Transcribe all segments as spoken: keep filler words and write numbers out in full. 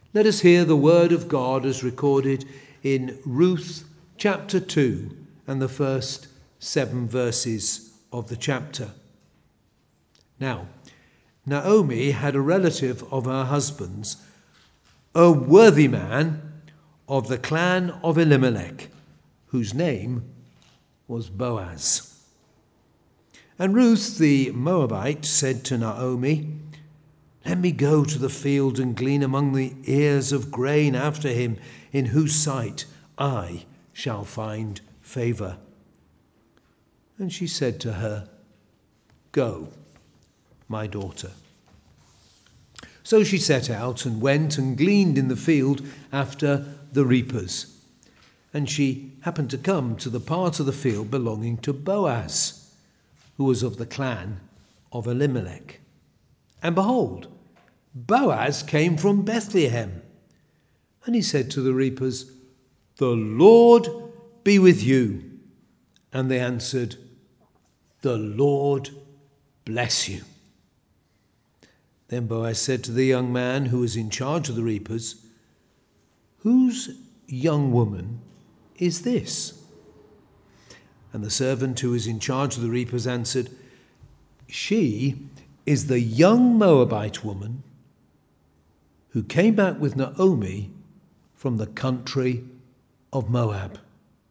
Let us hear the word of God as recorded in Ruth chapter two and the first seven verses of the chapter. Now, Naomi had a relative of her husband's, a worthy man of the clan of Elimelech, whose name was Boaz. And Ruth the Moabite said to Naomi, "Let me go to the field and glean among the ears of grain after him, in whose sight I shall find favour." And she said to her, "Go, my daughter." So she set out and went and gleaned in the field after the reapers. And she happened to come to the part of the field belonging to Boaz, who was of the clan of Elimelech. And behold, Boaz came from Bethlehem. And he said to the reapers, "The Lord be with you." And they answered, "The Lord bless you." Then Boaz said to the young man who was in charge of the reapers, "Whose young woman is this?" And the servant who was in charge of the reapers answered, "She is the young Moabite woman who came back with Naomi from the country of Moab.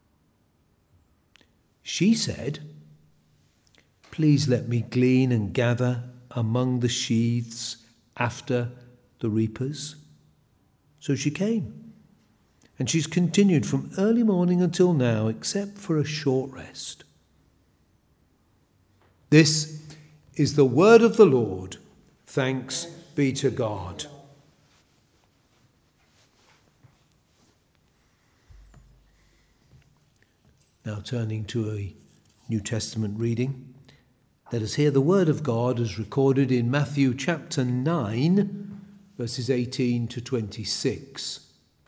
She said, 'Please let me glean and gather among the sheaves after the reapers.' So she came. And she's continued from early morning until now, except for a short rest." This is the word of the Lord. Thanks be to God. Now turning to a New Testament reading, let us hear the word of God as recorded in Matthew chapter nine, verses eighteen to twenty-six.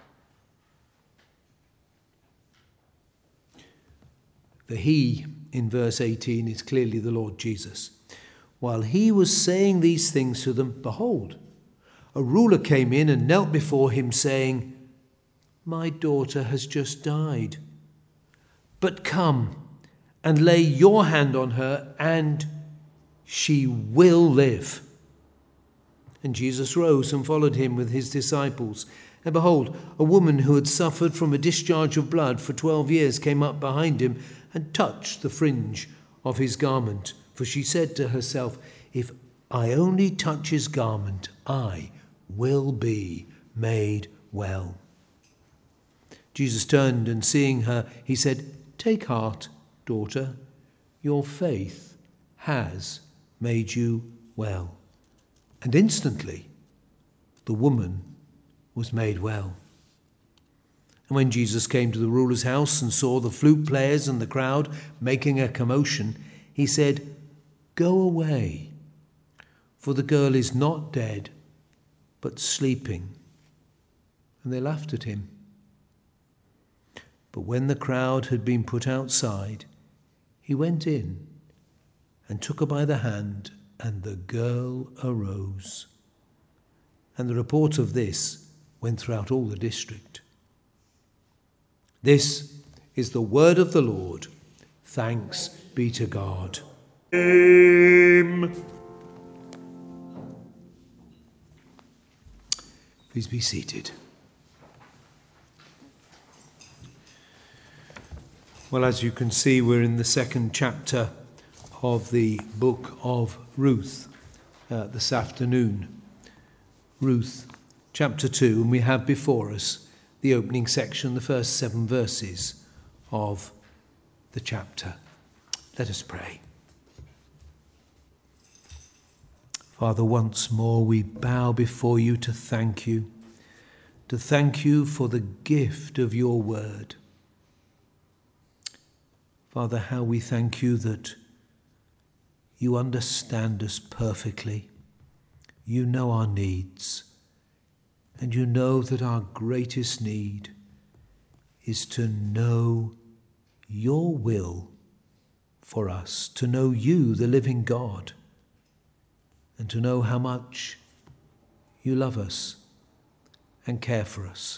The he in verse eighteen is clearly the Lord Jesus. While he was saying these things to them, behold, a ruler came in and knelt before him, saying, "My daughter has just died. But come and lay your hand on her, and she will live." And Jesus rose and followed him with his disciples. And behold, a woman who had suffered from a discharge of blood for twelve years came up behind him and touched the fringe of his garment. For she said to herself, "If I only touch his garment, I will be made well." Jesus turned and seeing her, he said, "Take heart, daughter, your faith has made you well." And instantly the woman was made well. And when Jesus came to the ruler's house and saw the flute players and the crowd making a commotion, he said, "Go away, for the girl is not dead, but sleeping." And they laughed at him. But when the crowd had been put outside, he went in and took her by the hand, and the girl arose. And the report of this went throughout all the district. This is the word of the Lord. Thanks be to God. Amen. Please be seated. Well, as you can see, we're in the second chapter of the book of Ruth uh, this afternoon. Ruth chapter two, and we have before us the opening section, the first seven verses of the chapter. Let us pray. Father, once more we bow before you to thank you, to thank you for the gift of your word. Father, how we thank you that you understand us perfectly. You know our needs, and you know that our greatest need is to know your will for us, to know you, the living God, and to know how much you love us and care for us.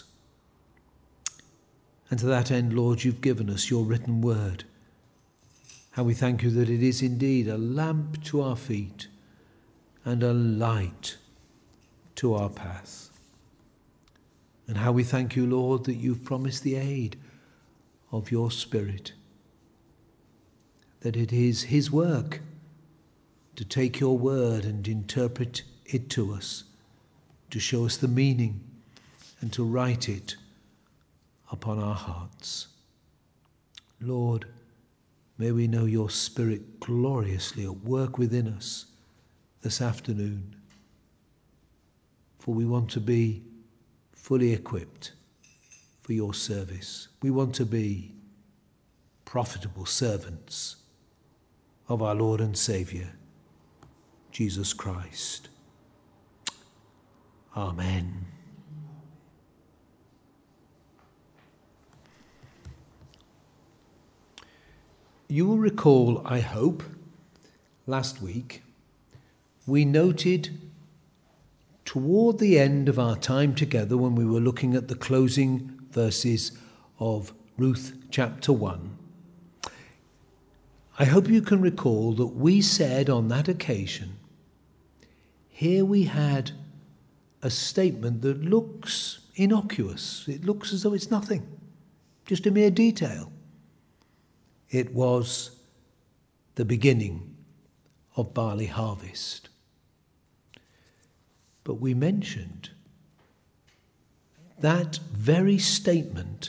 And to that end, Lord, you've given us your written word. How we thank you that it is indeed a lamp to our feet and a light to our path. And how we thank you, Lord, that you've promised the aid of your Spirit, that it is his work to take your word and interpret it to us, to show us the meaning and to write it upon our hearts. Lord, may we know your Spirit gloriously at work within us this afternoon, for we want to be fully equipped for your service. We want to be profitable servants of our Lord and Saviour, Jesus Christ. Amen. You will recall, I hope, last week we noted toward the end of our time together when we were looking at the closing verses of Ruth chapter one, I hope you can recall that we said on that occasion, here we had a statement that looks innocuous. It looks as though it's nothing, just a mere detail. It was the beginning of barley harvest. But we mentioned that very statement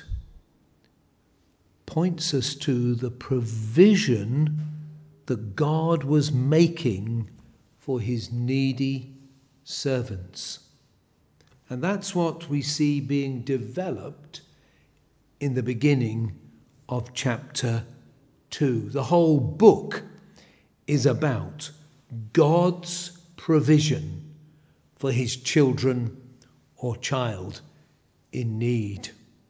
points us to the provision that God was making for his needy servants. And that's what we see being developed in the beginning of chapter two. The whole book is about God's provision for his children or child in need.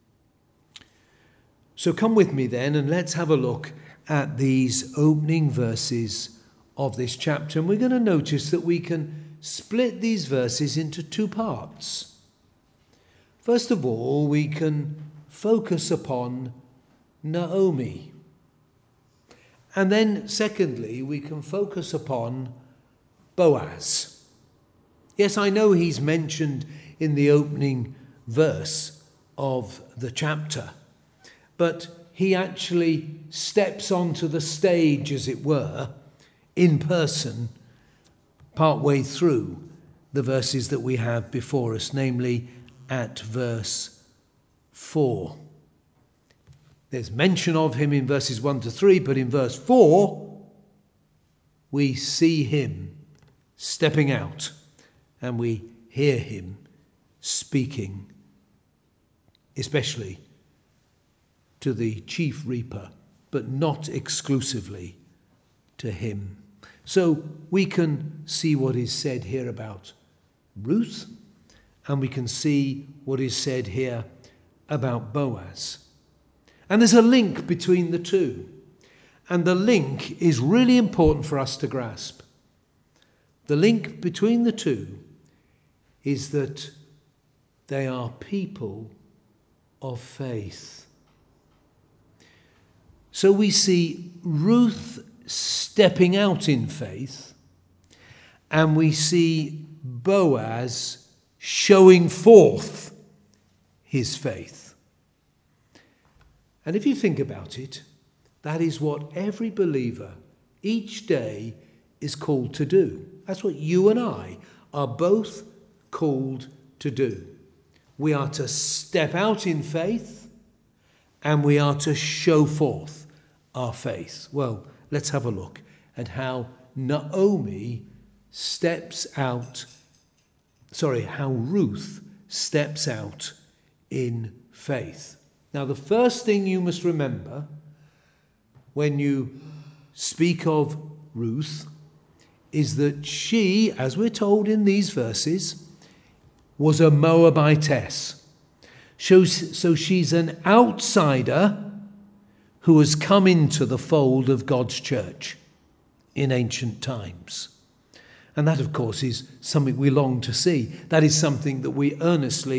So come with me then and let's have a look at these opening verses of this chapter. And we're going to notice that we can split these verses into two parts. First of all, we can focus upon Naomi. And then secondly, we can focus upon Boaz. Yes, I know he's mentioned in the opening verse of the chapter, but he actually steps onto the stage, as it were, in person, partway through the verses that we have before us, namely at verse four. There's mention of him in verses one to three, but in verse four, we see him stepping out and we hear him speaking, especially to the chief reaper, but not exclusively to him. So we can see what is said here about Ruth, and we can see what is said here about Boaz. And there's a link between the two. And the link is really important for us to grasp. The link between the two is that they are people of faith. So we see Ruth stepping out in faith, and we see Boaz showing forth his faith. And if you think about it, that is what every believer each day is called to do. That's what you and I are both called to do. We are to step out in faith, and we are to show forth our faith. Well, let's have a look at how Naomi steps out, sorry, how Ruth steps out in faith. Now, the first thing you must remember when you speak of Ruth is that she, as we're told in these verses, was a Moabitess. So, so she's an outsider who has come into the fold of God's church in ancient times. And that, of course, is something we long to see. That is something that we earnestly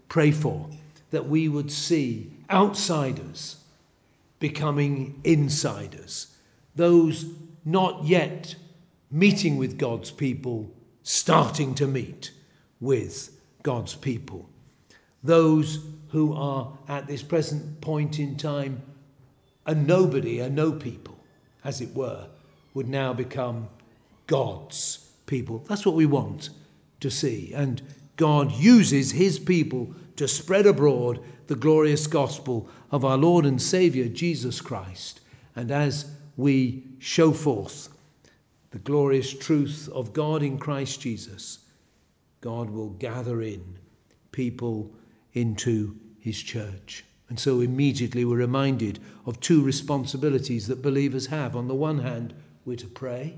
pray for, that we would see outsiders becoming insiders, those not yet meeting with God's people starting to meet with God's people, those who are at this present point in time a nobody, a no people, as it were, would now become God's people. That's what we want to see. And God uses his people to spread abroad the glorious gospel of our Lord and Saviour, Jesus Christ. And as we show forth the glorious truth of God in Christ Jesus, God will gather in people into his church. And so immediately we're reminded of two responsibilities that believers have. On the one hand, we're to pray.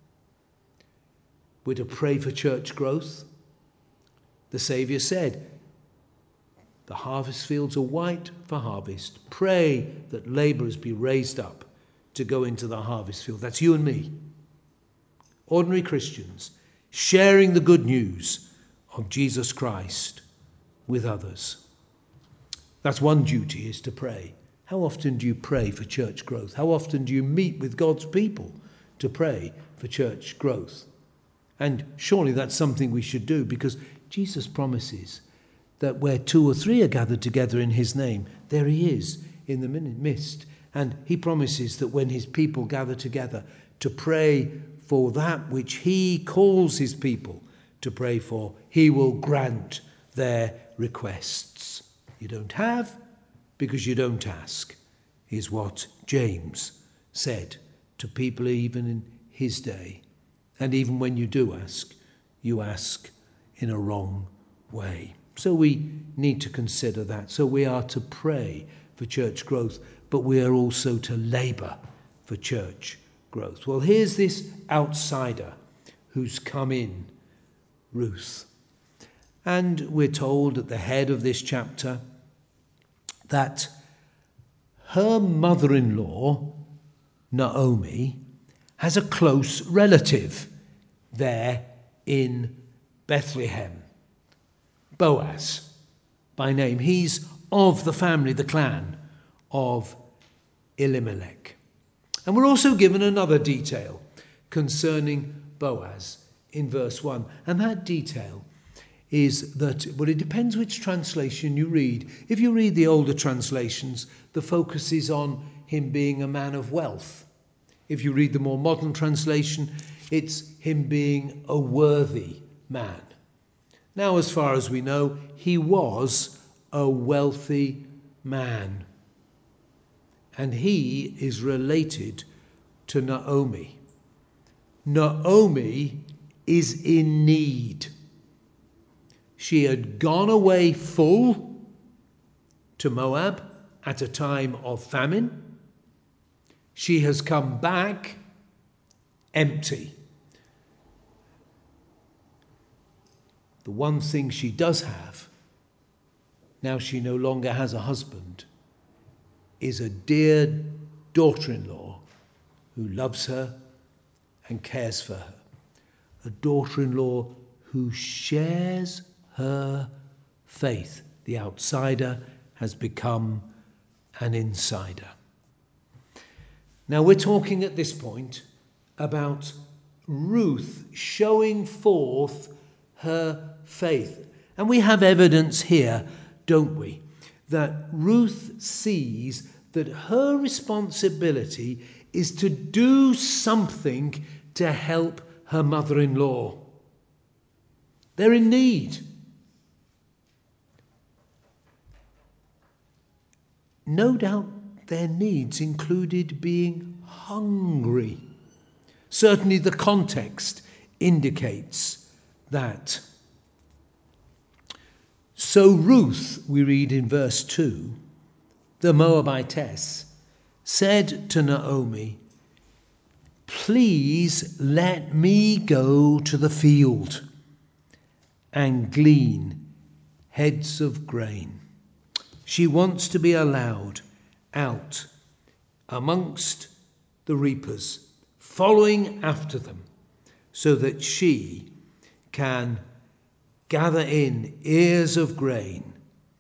We're to pray for church growth. The Saviour said, the harvest fields are white for harvest. Pray that labourers be raised up to go into the harvest field. That's you and me. Ordinary Christians sharing the good news of Jesus Christ with others. That's one duty, is to pray. How often do you pray for church growth? How often do you meet with God's people to pray for church growth? And surely that's something we should do, because Jesus promises that where two or three are gathered together in his name, there he is in the midst. And he promises that when his people gather together to pray for that which he calls his people to pray for, he will grant their requests. You don't have because you don't ask, is what James said to people even in his day. And even when you do ask, you ask in a wrong way. So we need to consider that. So we are to pray for church growth, but we are also to labour for church growth. Well, here's this outsider who's come in, Ruth. And we're told at the head of this chapter that her mother-in-law, Naomi, has a close relative there in Bethlehem, Boaz by name. He's of the family, the clan of Elimelech. And we're also given another detail concerning Boaz in verse one. And that detail is that, well, it depends which translation you read. If you read the older translations, the focus is on him being a man of wealth. If you read the more modern translation, it's him being a worthy man. Now, as far as we know, he was a wealthy man. And he is related to Naomi. Naomi is in need. She had gone away full to Moab at a time of famine. She has come back empty. The one thing she does have, now she no longer has a husband, is a dear daughter-in-law who loves her and cares for her. A daughter-in-law who shares her faith. The outsider has become an insider. Now we're talking at this point about Ruth showing forth her faith. And we have evidence here, don't we, that Ruth sees that her responsibility is to do something to help her mother-in-law. They're in need. No doubt their needs included being hungry. Certainly the context indicates that. So Ruth, we read in verse two, the Moabitess, said to Naomi, "Please let me go to the field and glean heads of grain." She wants to be allowed out amongst the reapers, following after them, so that she can gather in ears of grain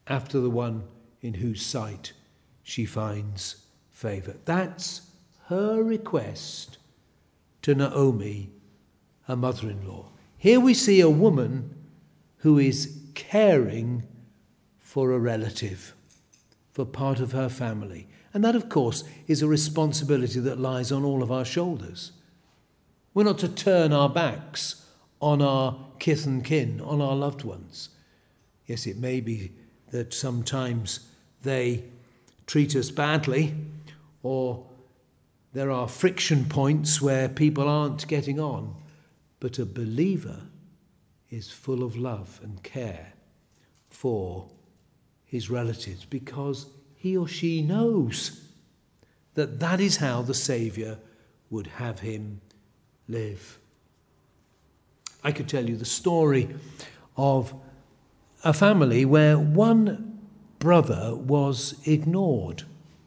after the one in whose sight she finds favour. That's her request to Naomi, her mother-in-law. Here we see a woman who is caring for a relative, for part of her family. And that, of course, is a responsibility that lies on all of our shoulders. We're not to turn our backs on our kith and kin, on our loved ones. Yes, it may be that sometimes they treat us badly, or there are friction points where people aren't getting on. But a believer is full of love and care for his relatives because he or she knows that that is how the Saviour would have him live. I could tell you the story of a family where one brother was ignored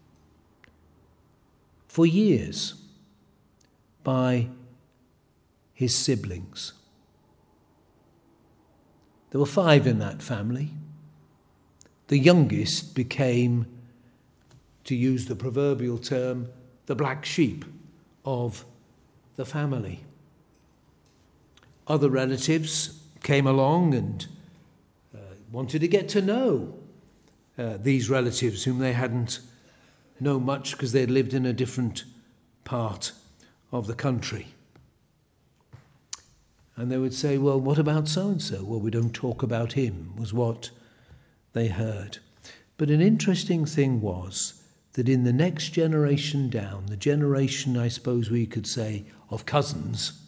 for years by his siblings. There were five in that family. The youngest became, to use the proverbial term, the black sheep of the family. Other relatives came along and uh, wanted to get to know uh, these relatives whom they hadn't known much because they'd lived in a different part of the country. And they would say, well, what about so-and-so? Well, we don't talk about him, was what they heard. But an interesting thing was that in the next generation down, the generation, I suppose we could say, of cousins,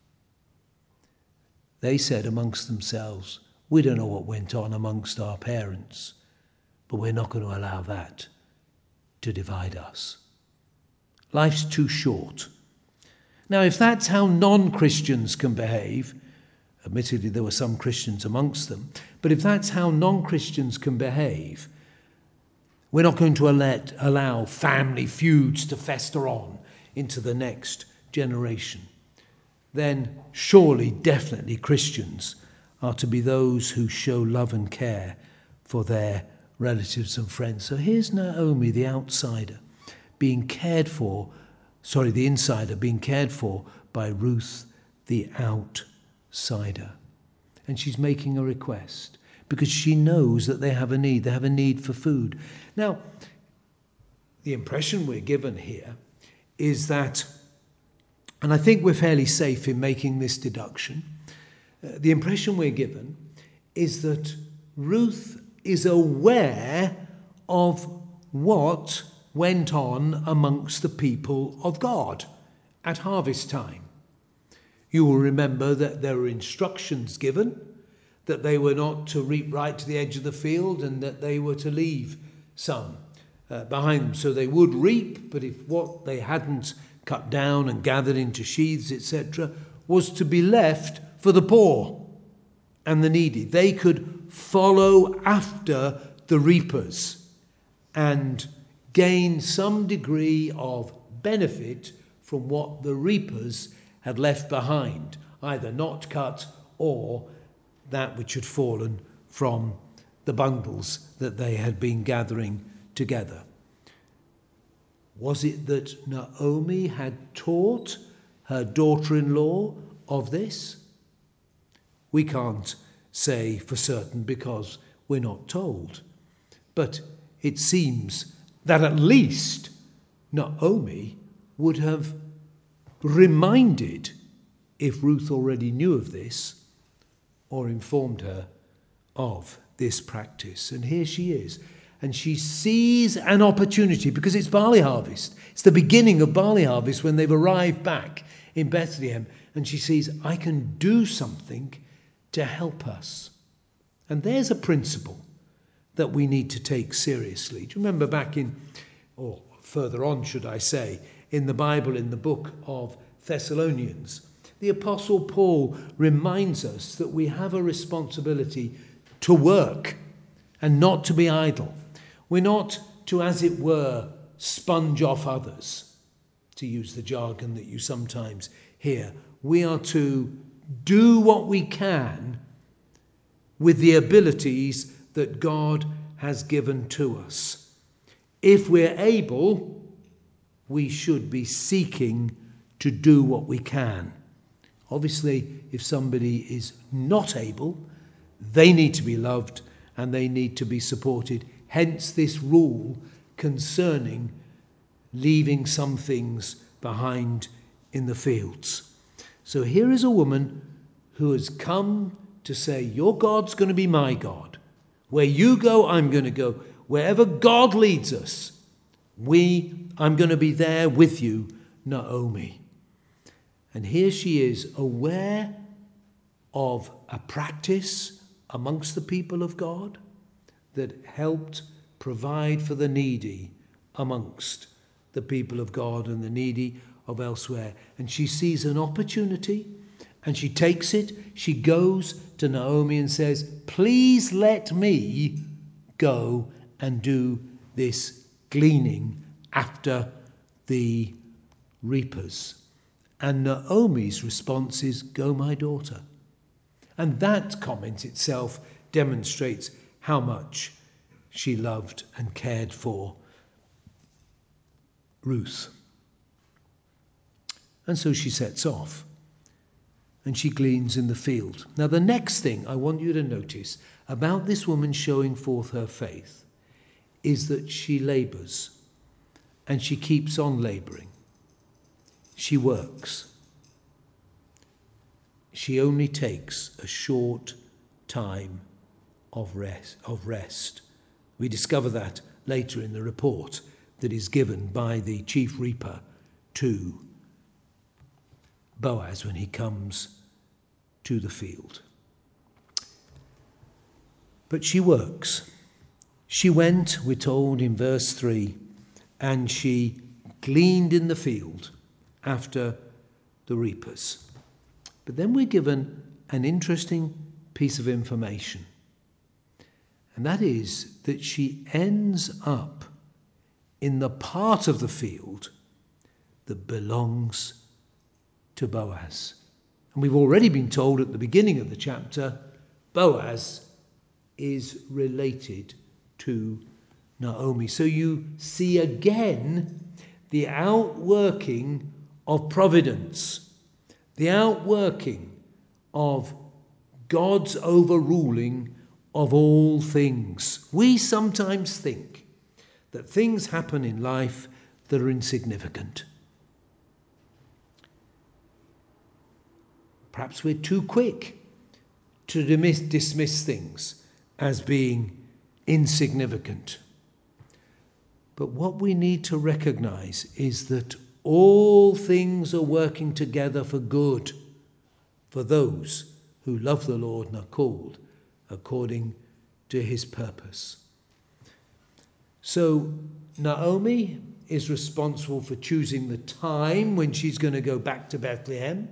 they said amongst themselves, we don't know what went on amongst our parents, but we're not going to allow that to divide us. Life's too short. Now, if that's how non-Christians can behave, admittedly there were some Christians amongst them, but if that's how non-Christians can behave, we're not going to let, allow family feuds to fester on into the next generation. Then surely, definitely, Christians are to be those who show love and care for their relatives and friends. So here's Naomi, the outsider, being cared for, sorry, the insider, being cared for by Ruth, the outsider. And she's making a request because she knows that they have a need. They have a need for food. Now, the impression we're given here is that, and I think we're fairly safe in making this deduction, uh, the impression we're given is that Ruth is aware of what went on amongst the people of God at harvest time. You will remember that there were instructions given, that they were not to reap right to the edge of the field and that they were to leave some uh, behind them. So they would reap, but if what they hadn't cut down and gathered into sheaths, et cetera, was to be left for the poor and the needy. They could follow after the reapers and gain some degree of benefit from what the reapers had left behind, either not cut or that which had fallen from the bundles that they had been gathering together. Was it that Naomi had taught her daughter-in-law of this? We can't say for certain because we're not told. But it seems that at least Naomi would have reminded, if Ruth already knew of this, or informed her of this practice. And here she is. And she sees an opportunity because it's barley harvest. It's the beginning of barley harvest when they've arrived back in Bethlehem. And she sees, I can do something to help us. And there's a principle that we need to take seriously. Do you remember back in, or further on, should I say, in the Bible, in the book of Thessalonians, the Apostle Paul reminds us that we have a responsibility to work and not to be idle. We're not to, as it were, sponge off others, to use the jargon that you sometimes hear. We are to do what we can with the abilities that God has given to us. If we're able, we should be seeking to do what we can. Obviously, if somebody is not able, they need to be loved and they need to be supported. Hence this rule concerning leaving some things behind in the fields. So here is a woman who has come to say, your God's going to be my God. Where you go, I'm going to go. Wherever God leads us, we, I'm going to be there with you, Naomi. And here she is, aware of a practice amongst the people of God that helped provide for the needy amongst the people of God and the needy of elsewhere. And she sees an opportunity and she takes it. She goes to Naomi and says, please let me go and do this gleaning after the reapers. And Naomi's response is, go, my daughter. And that comment itself demonstrates how much she loved and cared for Ruth. And so she sets off and she gleans in the field. Now, the next thing I want you to notice about this woman showing forth her faith is that she labors and she keeps on laboring. She works. She only takes a short time of rest, of rest. We discover that later in the report that is given by the chief reaper to Boaz when he comes to the field. But she works. She went, we're told in verse three, and she gleaned in the field after the reapers. But then we're given an interesting piece of information. And that is that she ends up in the part of the field that belongs to Boaz. And we've already been told at the beginning of the chapter, Boaz is related to Naomi. So you see again the outworking of providence, the outworking of God's overruling of all things. We sometimes think that things happen in life that are insignificant. Perhaps we're too quick to dismiss, dismiss things as being insignificant. But what we need to recognize is that all things are working together for good for those who love the Lord and are called according to his purpose. So Naomi is responsible for choosing the time when she's going to go back to Bethlehem.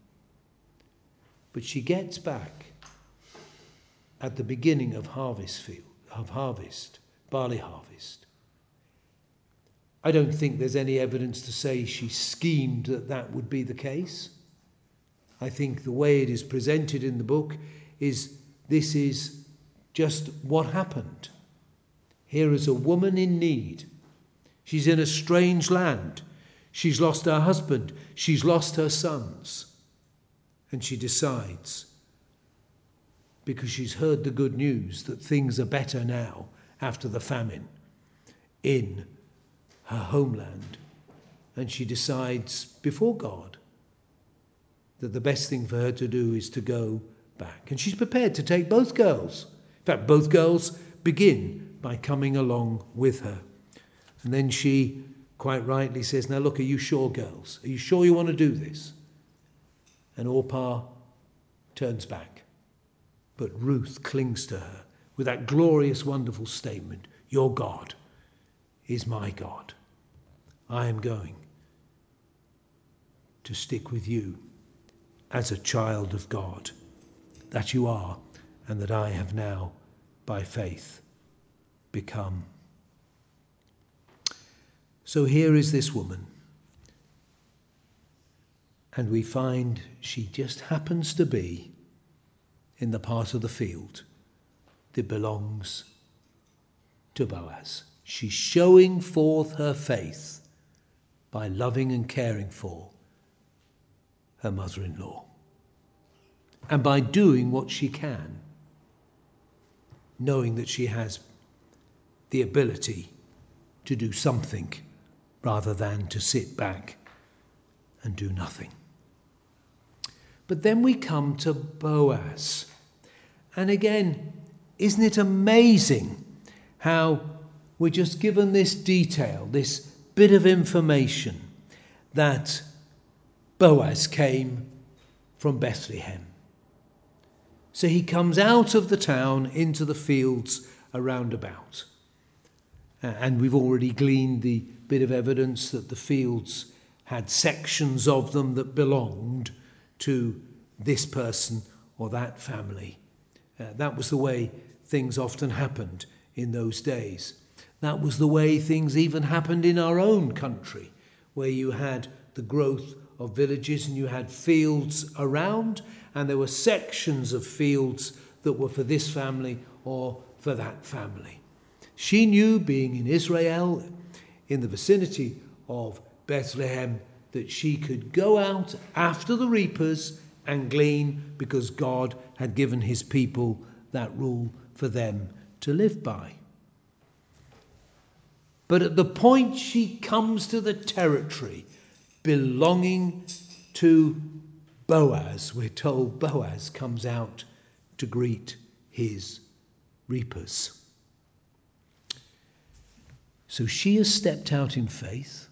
But she gets back at the beginning of harvest field, of harvest, barley harvest. I don't think there's any evidence to say she schemed that that would be the case. I think the way it is presented in the book is this is just what happened. Here is a woman in need. She's in a strange land. She's lost her husband. She's lost her sons. And she decides, because she's heard the good news that things are better now after the famine in her homeland, and she decides before God that the best thing for her to do is to go back. And she's prepared to take both girls. In fact, both girls begin by coming along with her. And then she quite rightly says, now look, are you sure, girls? Are you sure you want to do this? And Orpah turns back. But Ruth clings to her with that glorious, wonderful statement, your God is my God. I am going to stick with you as a child of God, that you are, and that I have now, by faith, become. So here is this woman, and we find she just happens to be in the part of the field that belongs to Boaz. She's showing forth her faith by loving and caring for her mother-in-law, and by doing what she can, knowing that she has the ability to do something rather than to sit back and do nothing. But then we come to Boaz. And again, isn't it amazing how we're just given this detail, this bit of information, that Boaz came from Bethlehem. So he comes out of the town into the fields around about. And we've already gleaned the bit of evidence that the fields had sections of them that belonged to this person or that family. Uh, that was the way things often happened in those days. That was the way things even happened in our own country, where you had the growth of villages and you had fields around, and there were sections of fields that were for this family or for that family. She knew, being in Israel, in the vicinity of Bethlehem, that she could go out after the reapers and glean, because God had given his people that rule for them to live by. But at the point she comes to the territory belonging to Boaz, we're told Boaz comes out to greet his reapers. So she has stepped out in faith.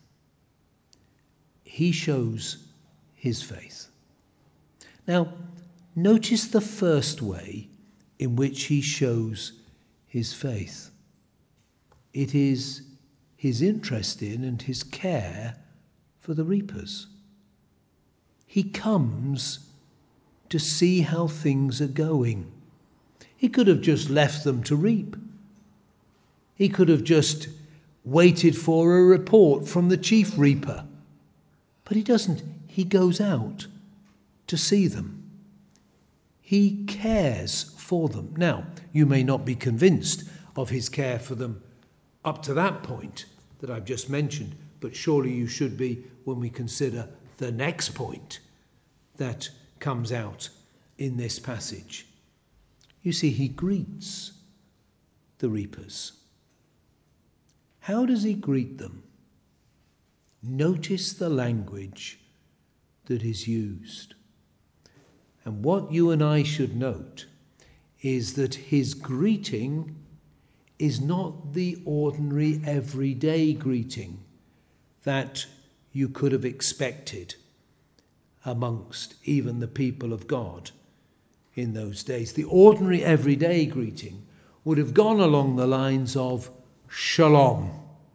He shows his faith. Now, notice the first way in which he shows his faith. It is his interest in and his care for the reapers. He comes to see how things are going. He could have just left them to reap. He could have just waited for a report from the chief reaper. But he doesn't. He goes out to see them. He cares for them. Now, you may not be convinced of his care for them up to that point that I've just mentioned, but surely you should be when we consider the next point that comes out in this passage. You see, he greets the reapers. How does he greet them? Notice the language that is used. And what you and I should note is that his greeting is not the ordinary everyday greeting that you could have expected amongst even the people of God in those days. The ordinary everyday greeting would have gone along the lines of shalom.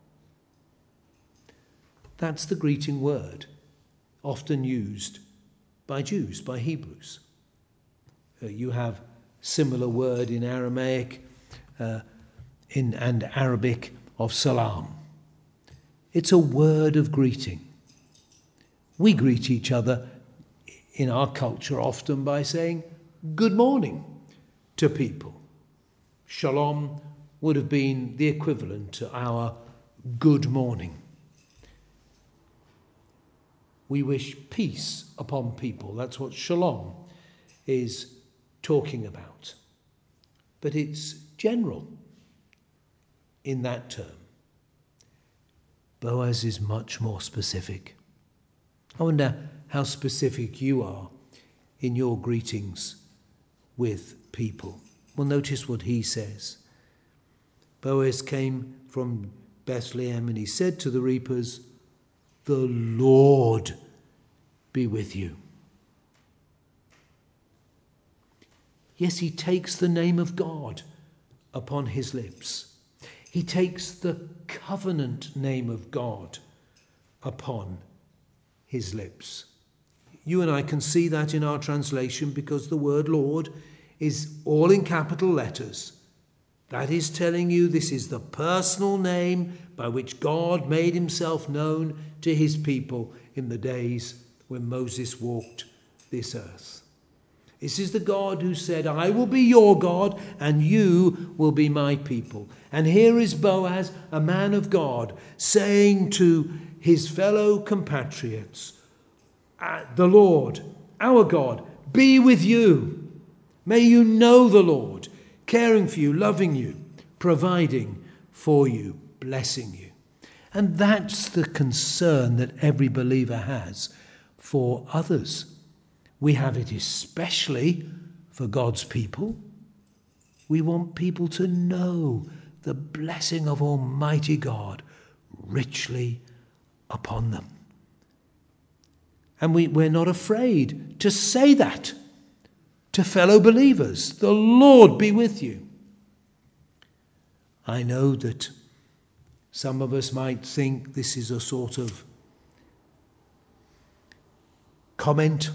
That's the greeting word often used by Jews, by Hebrews. Uh, you have similar word in Aramaic uh, in and Arabic of salam. It's a word of greeting. We greet each other in our culture often by saying good morning to people. Shalom would have been the equivalent to our good morning. We wish peace upon people. That's what shalom is talking about. But it's general in that term. Boaz is much more specific. I wonder how specific you are in your greetings with people. Well, notice what he says. Boaz came from Bethlehem and he said to the reapers, "The Lord be with you." Yes, he takes the name of God upon his lips. He takes the covenant name of God upon his lips. You and I can see that in our translation because the word Lord is all in capital letters. That is telling you this is the personal name by which God made himself known to his people in the days when Moses walked this earth. This is the God who said, I will be your God and you will be my people. And here is Boaz, a man of God, saying to his fellow compatriots, the Lord, our God, be with you. May you know the Lord, caring for you, loving you, providing for you, blessing you. And that's the concern that every believer has for others. We have it especially for God's people. We want people to know the blessing of Almighty God richly upon them. And we, we're not afraid to say that to fellow believers. The Lord be with you. I know that some of us might think this is a sort of comment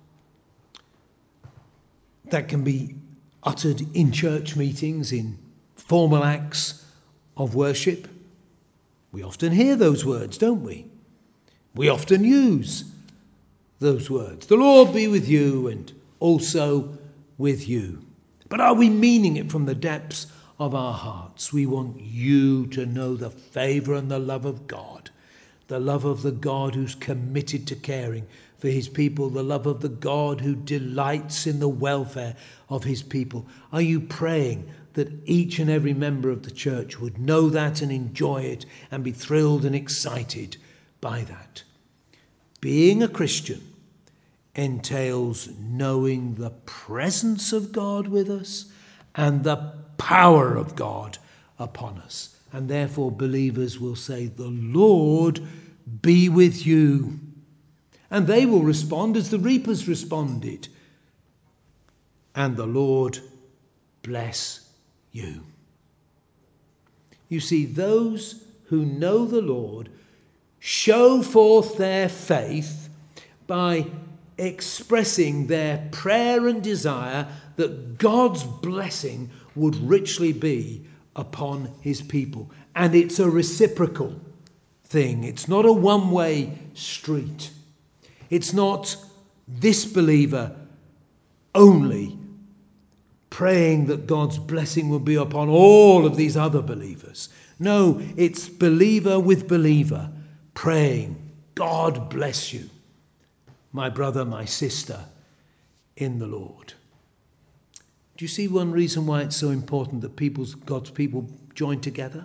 that can be uttered in church meetings, in formal acts of worship. We often hear those words, don't we? We often use those words. The Lord be with you and also with you. But are we meaning it from the depths of our hearts? We want you to know the favour and the love of God, the love of the God who's committed to caring for his people, the love of the God who delights in the welfare of his people. Are you praying that each and every member of the church would know that and enjoy it and be thrilled and excited by that? Being a Christian entails knowing the presence of God with us and the power of God upon us. And therefore believers will say, the Lord be with you. And they will respond as the reapers responded. And the Lord bless you. You see, those who know the Lord show forth their faith by expressing their prayer and desire that God's blessing would richly be upon his people. And it's a reciprocal thing. It's not a one-way street. It's not this believer only praying that God's blessing will be upon all of these other believers. No, it's believer with believer praying, God bless you, my brother, my sister, in the Lord. Do you see one reason why it's so important that people's, God's people join together?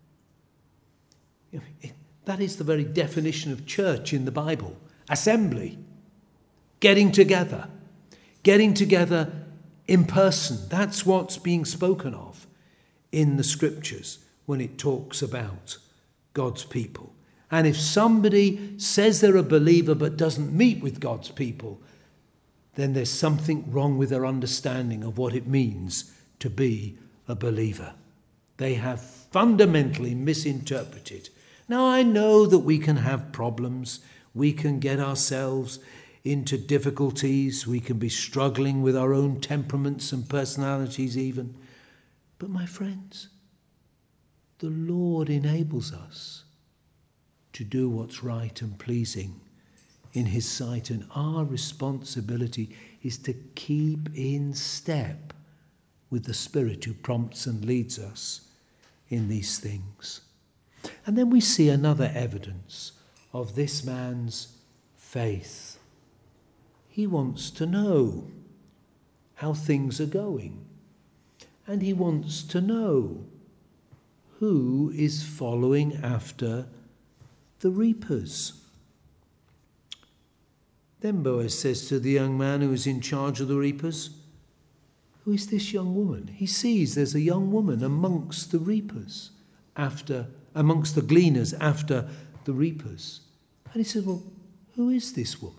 That is the very definition of church in the Bible. Assembly. Getting together. Getting together in person. That's what's being spoken of in the scriptures when it talks about God's people. And if somebody says they're a believer but doesn't meet with God's people, then there's something wrong with their understanding of what it means to be a believer. They have fundamentally misinterpreted. Now, I know that we can have problems. We can get ourselves into difficulties. We can be struggling with our own temperaments and personalities even. But my friends, the Lord enables us to do what's right and pleasing in his sight, and our responsibility is to keep in step with the Spirit who prompts and leads us in these things. And then we see another evidence of this man's faith. He wants to know how things are going, and he wants to know who is following after the reapers. Then Boaz says to the young man who is in charge of the reapers, who is this young woman? He sees there's a young woman amongst the reapers, after amongst the gleaners after the reapers. And he says, well, who is this woman?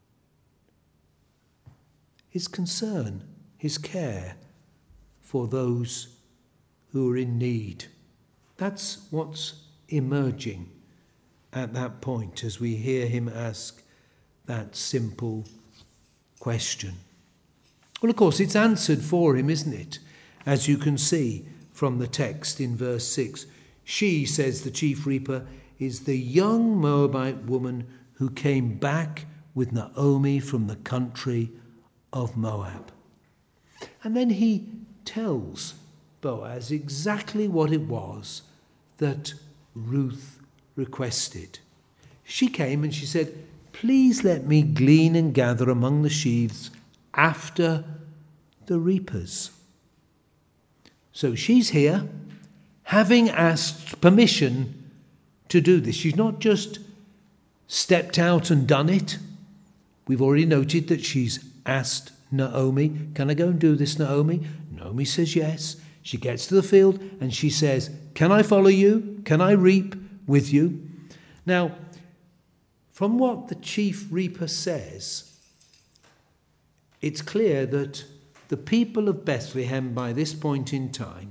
His concern, his care for those who are in need. That's what's emerging at that point as we hear him ask that simple question. Well, of course, it's answered for him, isn't it? As you can see from the text in verse six. She, says the chief reaper, is the young Moabite woman who came back with Naomi from the country of Moab. And then he tells Boaz exactly what it was that Ruth requested. She came and she said, "Please let me glean and gather among the sheaves after the reapers." So she's here, having asked permission to do this. She's not just stepped out and done it. We've already noted that she's asked Naomi, "Can I go and do this, Naomi?" Naomi says yes. She gets to the field and she says, "Can I follow you? Can I reap with you?" Now, from what the chief reaper says, it's clear that the people of Bethlehem by this point in time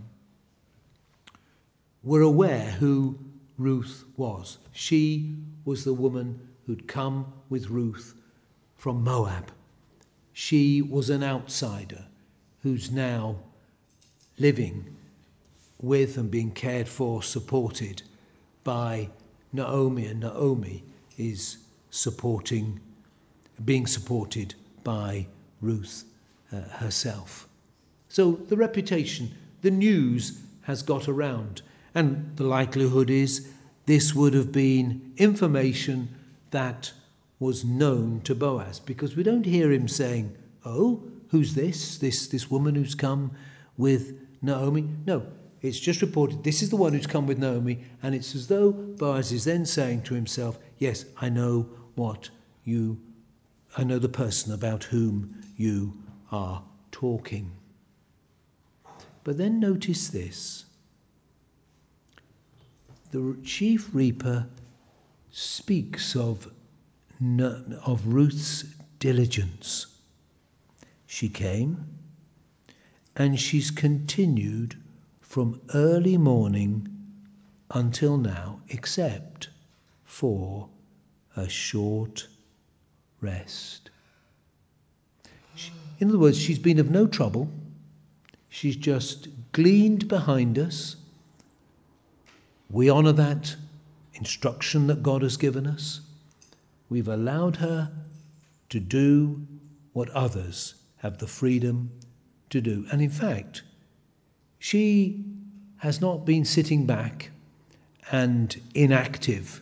were aware who Ruth was. She was the woman who'd come with Ruth from Moab. She was an outsider who's now living with and being cared for, supported by Naomi, and Naomi is supporting, being supported by Ruth uh, herself. So the reputation, the news has got around, and the likelihood is this would have been information that was known to Boaz, because we don't hear him saying, "Oh, who's this? This this woman who's come with Naomi?" No, it's just reported, this is the one who's come with Naomi, and it's as though Boaz is then saying to himself, "Yes, I know what you, I know the person about whom you are talking." But then notice this. The chief reaper speaks of, of Ruth's diligence. She came, and she's continued from early morning until now, except for a short rest. She, in other words, she's been of no trouble. She's just gleaned behind us. We honour that instruction that God has given us. We've allowed her to do what others have the freedom to do. And in fact, she has not been sitting back and inactive.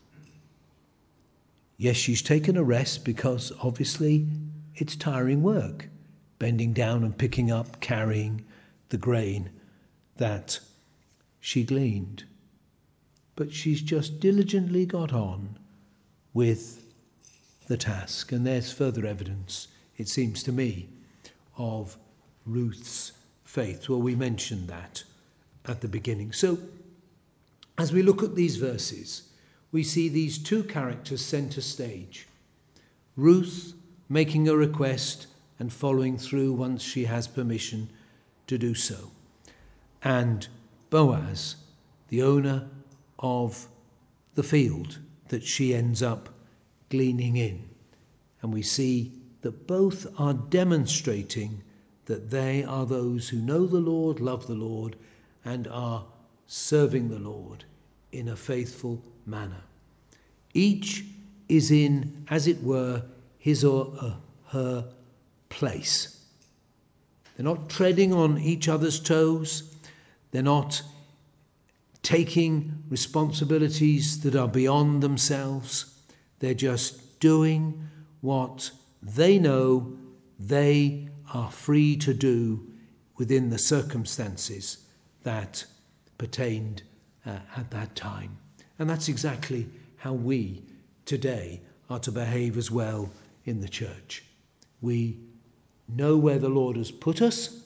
Yes, she's taken a rest because obviously it's tiring work, bending down and picking up, carrying the grain that she gleaned. But she's just diligently got on with the task. And there's further evidence, it seems to me, of Ruth's faith. Well, we mentioned that at the beginning. So as we look at these verses, we see these two characters centre stage. Ruth making a request and following through once she has permission to do so. And Boaz, the owner of the field that she ends up gleaning in. And we see that both are demonstrating that they are those who know the Lord, love the Lord, and are serving the Lord in a faithful manner. Each is in, as it were, his or uh, her place. They're not treading on each other's toes. They're not taking responsibilities that are beyond themselves. They're just doing what they know they are free to do within the circumstances that pertained uh, at that time. And that's exactly how we today are to behave as well in the church. We know where the Lord has put us.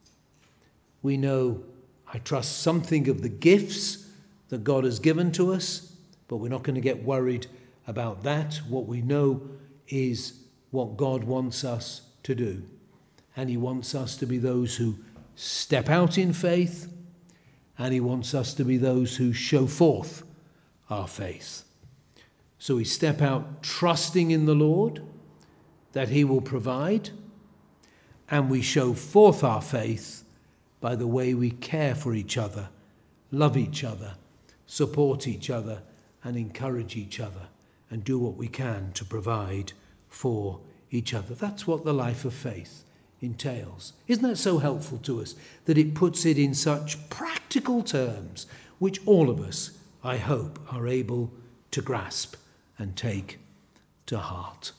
We know, I trust, something of the gifts that God has given to us, but we're not going to get worried about that. What we know is what God wants us to do. And he wants us to be those who step out in faith, and he wants us to be those who show forth our faith. So we step out trusting in the Lord that he will provide, and we show forth our faith by the way we care for each other, love each other, support each other, and encourage each other, and do what we can to provide for each other. That's what the life of faith entails. Isn't that so helpful to us, that it puts it in such practical terms, which all of us, I hope, are able to grasp and take to heart.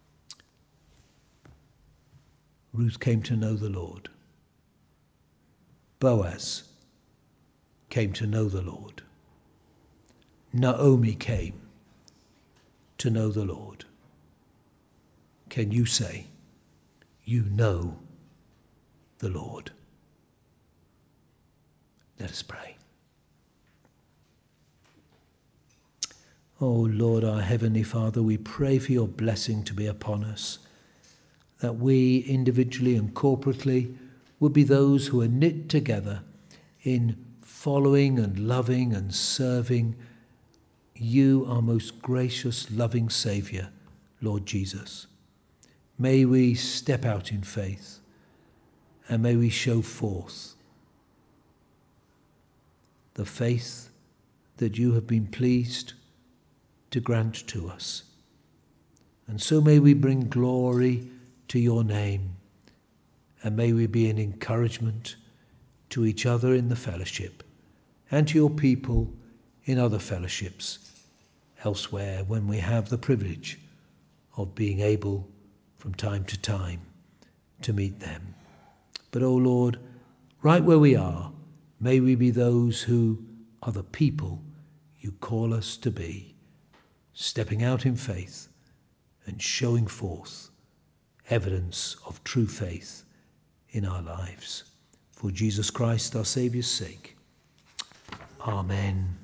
Ruth came to know the Lord. Boaz came to know the Lord. Naomi came to know the Lord. Can you say, you know the Lord? Let us pray. Oh Lord, our Heavenly Father, we pray for your blessing to be upon us, that we individually and corporately would be those who are knit together in following and loving and serving you, our most gracious, loving Saviour, Lord Jesus. May we step out in faith, and may we show forth the faith that you have been pleased to grant to us. And so may we bring glory to your name, and may we be an encouragement to each other in the fellowship, and to your people in other fellowships elsewhere, when we have the privilege of being able from time to time to meet them. But, O Lord, right where we are, may we be those who are the people you call us to be, stepping out in faith and showing forth evidence of true faith in our lives. For Jesus Christ, our Saviour's sake. Amen.